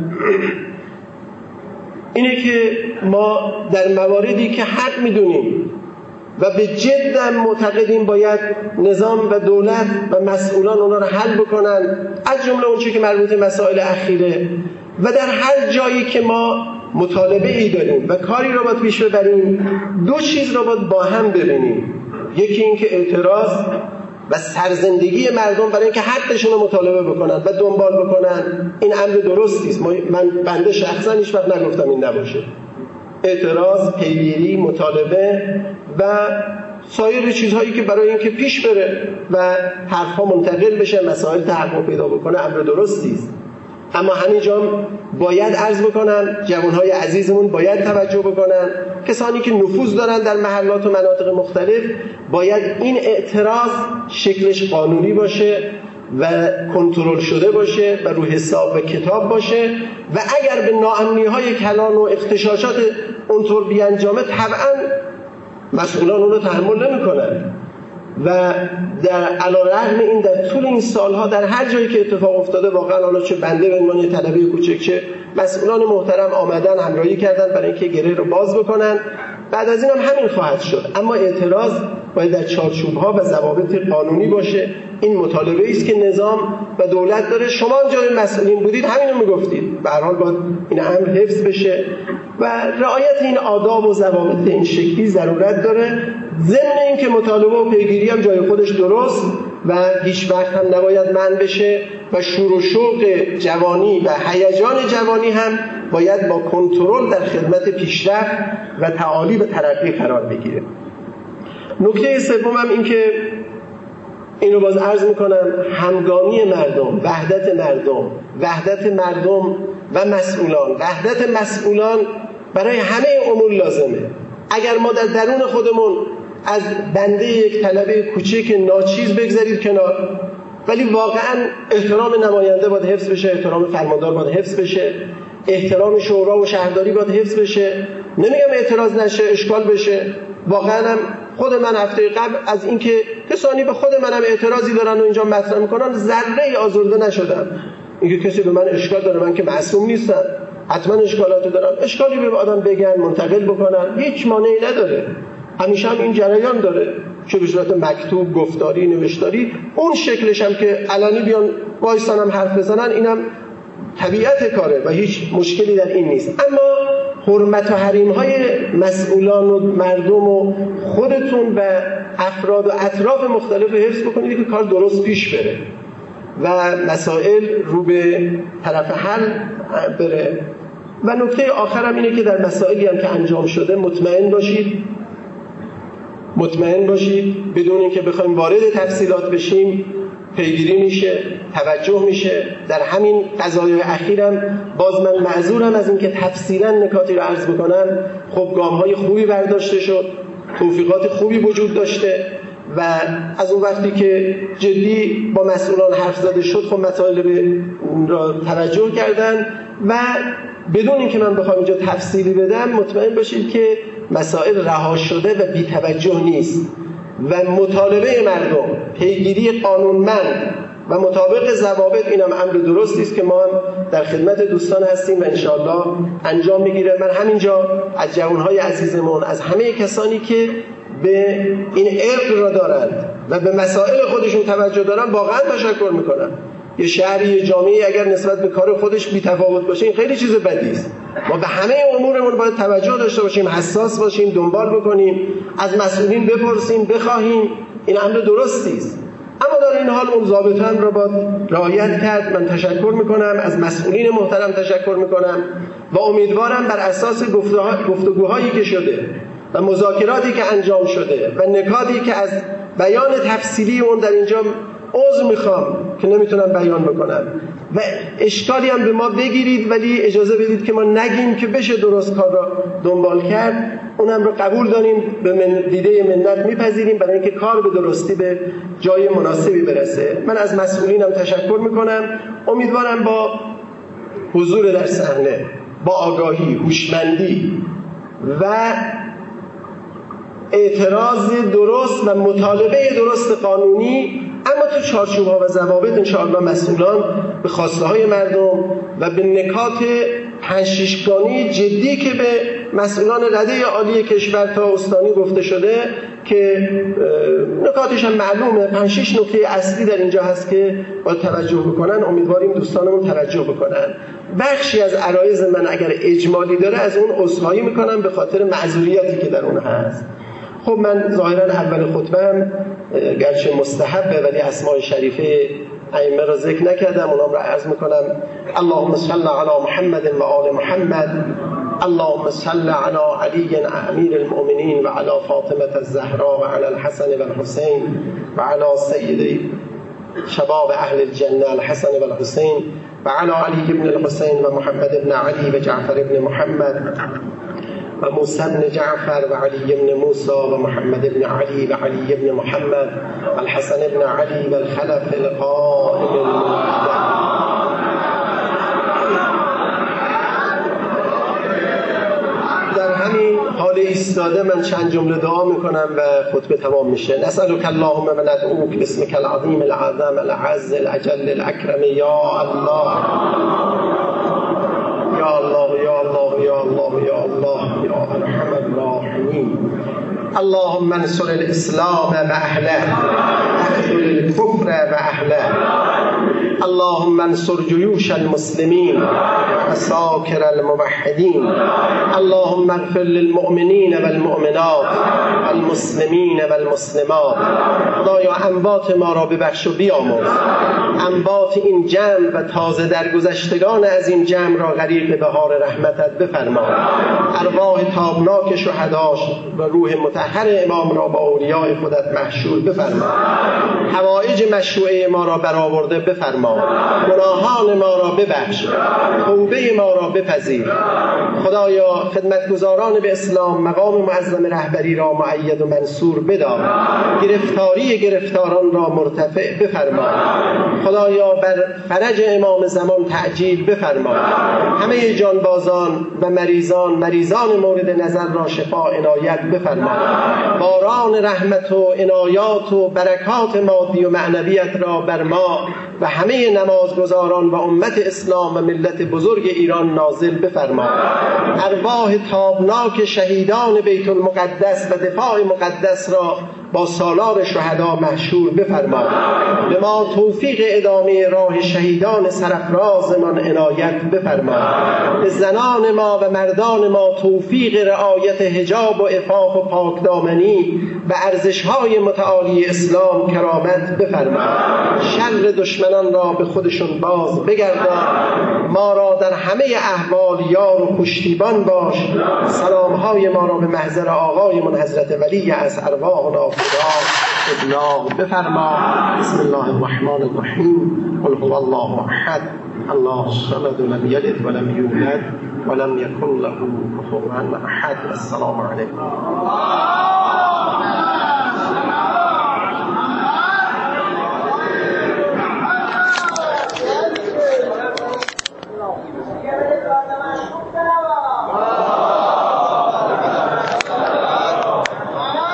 Speaker 1: اینه که ما در مواردی که حق میدونیم و به جد معتقدیم باید نظام و دولت و مسئولان اونا رو حل بکنن، از جمله اون چیزی که مربوط به مسائل اخیره، و در هر جایی که ما مطالبه ای داریم و کاری رو باید پیش ببریم، 2 چیز رو باید با هم ببینیم. یکی این که اعتراض و سرزندگی مردم برای اینکه حقشون رو مطالبه بکنن و دنبال بکنن، این امر درستی است. من بنده شخصا هیچ وقت نگفتم این نباشه. اعتراض، پیگیری، مطالبه و سایر چیزهایی که برای اینکه پیش بره و حرفها منتقل بشه، مسائل تحقق پیدا بکنه، امر درستی است. اما همینجا باید عرض بکنم جوانهای عزیزمون باید توجه بکنن، کسانی که نفوذ دارن در محلات و مناطق مختلف، باید این اعتراض شکلش قانونی باشه و کنترل شده باشه و رو حساب و کتاب باشه و اگر به ناامنی‌های کلان و اغتشاشات اونطور بیانجامه، طبعا مسئولان اون رو تحمل نمی‌کنن و در علیرغم این در طول این سالها در هر جایی که اتفاق افتاده، واقعا حالا چه بنده به عنوان طلبه کوچک چه مسئولان محترم آمدن همراهی کردن برای اینکه گره رو باز بکنن. بعد از این هم همین خواهد شد، اما اعتراض باید در چارچوب‌ها و ضوابط قانونی باشه. این مطالبه است که نظام و دولت داره. شما هم جای مسئولین بودید همین رو میگفتید. به هر حال باید این امر حفظ بشه و رعایت این آداب و ضوابط این شکلی ضرورت داره. ضمن اینکه مطالبه و پیگیری هم جای خودش درست و هیچ وقت هم نباید منع بشه و شور و شوق جوانی و هیجان جوانی هم باید با کنترل در خدمت پیشرفت و تعالی و ترقی قرار بگیره. نکته سومم این که اینو باز عرض میکنم، همگانی مردم، وحدت مردم و مسئولان. وحدت مسئولان برای همه امور لازمه. اگر ما در درون خودمون از بنده یک طلبه کوچک ناچیز بگذارید کنار، ولی واقعا احترام نماینده باید حفظ بشه، احترام فرماندار باید حفظ بشه، احترام شورا و شهرداری باید حفظ بشه. نمیگم اعتراض نشه، اشکال بشه. واقعا هم خود من هفته قبل از اینکه کسانی به خود منم اعتراضی دارن و اینجا مطرح میکنن ذره آزرده نشدم. اینکه کسی به من اشکال داره، من که معصوم نیستم، حتما اشکالاتی دارم. اشکالی به آدم بگن، منتقل بکنن، هیچ مانعی نداره. همیشه هم این جریان داره، چه به صورت مکتوب، گفتاری، نوشتاری. اون شکلش هم که علنی بیان وایسان هم حرف بزنن، اینم طبیعت کاره و هیچ مشکلی در این نیست. اما حرمت و حریم‌های مسئولان و مردم و خودتون و افراد و اطراف مختلف حفظ بکنید که کار درست پیش بره و مسائل رو به طرف حل بره. و نکته آخرم اینه که در مسائلی هم که انجام شده مطمئن باشید بدون اینکه بخوایم وارد تفصیلات بشیم، پیگیری میشه، توجه میشه. در همین قضایای اخیرم باز من معذورم از اینکه تفصیلا نکاتی رو عرض بکنم. خب گام‌های خوبی برداشته شد، توفیقات خوبی وجود داشته و از اون وقتی که جدی با مسئولان حرف زده شد، خب مسائل را توجه کردن و بدون اینکه من بخوام اینجا تفصیلی بدم، مطمئن باشید که مسائل رها شده و بی توجه نیست و مطالبه مردم پیگیری قانونمند و مطابق ضوابط، اینم امر درستی است که ما هم در خدمت دوستان هستیم و انشاءالله انجام میگیره. من همینجا از جوانهای عزیزمون، از همه کسانی که به این عرق را دارند و به مسائل خودشون توجه دارن واقعا تشکر میکنم. یه شهری، یه جامعه‌ای اگر نسبت به کار خودش بی‌تفاوت باشه، این خیلی چیز بدی است. ما به همه امورمون باید توجه داشته باشیم، حساس باشیم، دنبال بکنیم، از مسئولین بپرسیم، بخواهیم. این امر درستی است. اما در این حال اون ضابطه هم را باید رعایت کرد. من تشکر میکنم، از مسئولین محترم تشکر میکنم و امیدوارم بر اساس گفتگوهایی که شده و مذاکراتی که انجام شده و نکاتی که از بیان تفصیلی اون در اینجا عذر میخوام که نمیتونم بیان بکنم و اشکالی هم به ما بگیرید، ولی اجازه بدید که ما نگیم که بشه درست کار را دنبال کرد. اونم رو قبول داریم، به دیده منت میپذیریم برای اینکه کار به درستی به جای مناسبی برسه. من از مسئولینم تشکر میکنم. امیدوارم با حضور در صحنه، با آگاهی، هوشمندی و اعتراض درست و مطالبه درست قانونی، اما تو چارچوب‌ها و ضوابط، انشاءالله مسئولان به خواسته‌های مردم و به نکات پنج-ششگانه جدی که به مسئولان رده عالی کشور تا استانی گفته شده که نکاتش هم معلومه، 5-6 نکته اصلی در اینجا هست که باید توجه بکنن. امیدواریم دوستانمون توجه بکنن. بخشی از عرایض من اگر اجمالی داره از اون عذرخواهی میکنم به خاطر معذوریتی که در اون هست. خب من ظاهرا اول خطبه‌ام گرچه مستحبه ولی اسماء شریفه ائمه را ذکر نکردم، اونام را عرض میکنم. اللهم صل علی محمد و آل محمد، اللهم صل علی علی امیر المؤمنین و علی فاطمه الزهرا و علی الحسن و الحسین و علی سید شباب اهل الجنه الحسن و الحسین و علی علی ابن الحسین و محمد ابن علی و جعفر ابن محمد و موسی بن جعفر و علی بن موسی و محمد بن علی و علی بن محمد و الحسن بن علی و الخلف القائم المهدی. در همین حال ایستاده من چند جمله دعا میکنم و خطبه تمام میشه. نسألک اللهم و ندعوک باسمک العظیم العظم العز الاجل الاکرم یا الله یا الله یا الله یا الله یا الله یا ارحم الراحمین. اللهم انصر الاسلام و اهله، اخذل الكفر و اهله. اللهم انصر جيوش المسلمين وعساكر الموحدين. اللهم اغفر للمؤمنین والمؤمنات والمسلمین والمسلمات. خدایا اموات ما را ببخش و بیامرز، اموات این جمع و تازه درگذشتگان از این جمع را غریق بهار رحمتت بفرما. ارواح تابناک شهداش و روح مطهر امام را با اولیاء خودت محشور بفرما. حوائج مشروعه ما را برآورده بفرما. گناهان ما را ببخش، توبه ما را بپذیر. خدایا خدمتگزاران به اسلام مقام معظم رهبری را مؤید و منصور بدار. گرفتاران را مرتفع بفرما. خدایا بر فرج امام زمان تعجیل بفرما. همه جانبازان و مریضان مورد نظر را شفا عنایت بفرما. باران رحمت و عنایات و برکات مادی و معنویت را بر ما و همه نمازگزاران و امت اسلام و ملت بزرگ ایران نازل بفرما. ارواح تابناک شهیدان بیت المقدس و دفاع مقدس را با سالار شهدا محشور بفرما. به ما توفیق ادامه راه شهیدان سرافرازمان عنایت بفرما. به زنان ما و مردان ما توفیق رعایت حجاب و عفاف و پاکدامنی و ارزش‌های متعالی اسلام کرامت بفرما. شر دشمنان را به خودشون باز بگردان. ما را در همه احوال یار و پشتیبان باش. سلام‌های ما را به محضر آقایمون حضرت ولی از ارواحنا ابلاغ بفرما. بسم الله الرحمن الرحیم. قل هو الله احد الله الصمد لم یلد ولم یولد ولم یکن له کفوا احد. السلام علیکم.